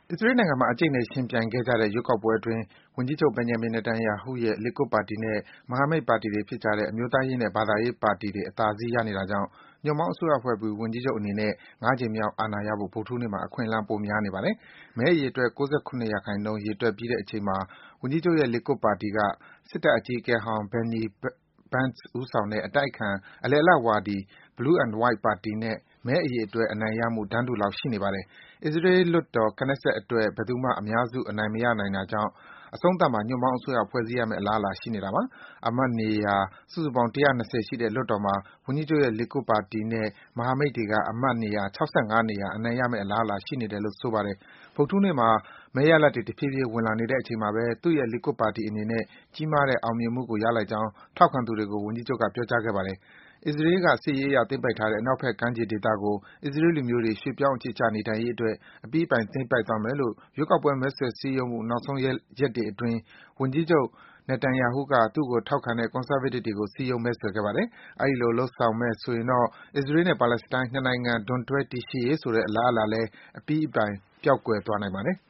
အစ္စရေးနိုင်ငံမှာ အကြိတ်အနယ် ယှဉ်ပြိုင်ခဲ့ကြတဲ့ ရွေးကောက်ပွဲအတွင်း ဝန်ကြီးချုပ် Benjamin Netanyahu ရဲ့ Likud ပါတီနဲ့ မဟာမိတ်ပါတီတွေဖြစ်ကြတဲ့ အမျိုးသားရေးနဲ့ ဘာသာရေးပါတီတွေ အသာစီးရနေတာကြောင့် ညွန့်ပေါင်းအစိုးရဖွဲ့ပြီး ဝန်ကြီးချုပ်အနေနဲ့ ၅ ကြိမ်မြောက် အာဏာရဖို့ ဗုဒ္ဓဟူးနေ့မှာ အခွင့်အလမ်း ပိုများနေပါတယ်။ မဲအရေအတွက် ၉၇% ရေတွက်ပြီးတဲ့အချိန်မှာ ဝန်ကြီးချုပ်ရဲ့ Likud ပါတီက စစ်တပ်အကြီးအကဲဟောင်း Benny Gantz ဦးဆောင်တဲ့ အတိုက်အခံ အလယ်အလတ်ဝါဒီ Blue and White ပါတီနဲ့ မဲအရေအတွက် အနိုင်ရမှု တန်းတူလောက် ရှိနေပါတယ်။ အစ္စရေးလွှတ်တော် Knesset အတွက် ဘယ်သူမှ အများစု အနိုင်မရနိုင်တာကြောင့် အဆုံးသတ်မှာ ညွန့်ပေါင်းအစိုးရ ဖွဲ့စည်းရမယ့် အလားအလာ ရှိနေတာပါ။ အမတ်နေရာ စုစုပေါင်း ၁၂၀ ရှိတဲ့ လွှတ်တော်မှာ ဝန်ကြီးချုပ်ရဲ့ Likud ပါတီနဲ့ မဟာမိတ်တွေက အမတ်နေရာ ၆၅ နေရာ အနိုင်ရမယ့် အလားအလာ ရှိနေတယ်လို့ ဆိုပါတယ်။ ဗုဒ္ဓဟူးနေ့မှာ မဲရလဒ်တွေ တဖြည်းဖြည်း ဝင်လာနေတဲ့အချိန်မှာပဲ သူ့ရဲ့ Likud ပါတီအနေနဲ့ ကြီးမားတဲ့ အောင်မြင်မှုကို ရလိုက်ကြောင်း ထောက်ခံသူတွေကို ဝန်ကြီးချုပ်က ပြောကြားခဲ့ပါတယ်။ အစ္စရေးက စစ်ရေးအရ သိမ်းပိုက်ထားတဲ့ အနောက်ဘက်ကမ်းခြေဒေသကို အစ္စရေးလူမျိုးတွေ ရွှေ့ပြောင်း အခြေချနေထိုင်ရေးအတွက် အပြီးအပိုင် သိမ်းပိုက်သွားမယ်လို့ ရွေးကောက်ပွဲ မဲဆွယ်စည်းရုံးမှု နောက်ဆုံးရက်တွေအတွင်း ဝန်ကြီးချုပ် Netanyahu က သူ့ကို ထောက်ခံတဲ့ Conservative တွေကို စည်းရုံး မဲဆွယ်ခဲ့ပါတယ်။ အဲဒီလို လုပ်ဆောင်မယ်ဆိုရင်တော့ အစ္စရေးနဲ့ ပါလက်စတိုင်း နှစ်နိုင်ငံ ဒွန်တွဲ တည်ရှိရေးဆိုတဲ့ အလားအလာလည်း အပြီးအပိုင် ပျောက်ကွယ်သွားနိုင်ပါတယ်။